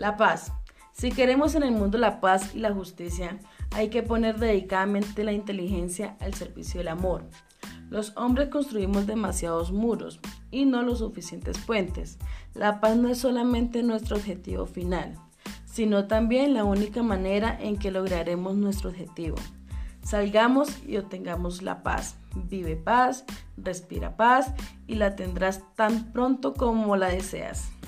La paz. Si queremos en el mundo la paz y la justicia, hay que poner dedicadamente la inteligencia al servicio del amor. Los hombres construimos demasiados muros y no los suficientes puentes. La paz no es solamente nuestro objetivo final, sino también la única manera en que lograremos nuestro objetivo. Salgamos y obtengamos la paz. Vive paz, respira paz y la tendrás tan pronto como la deseas.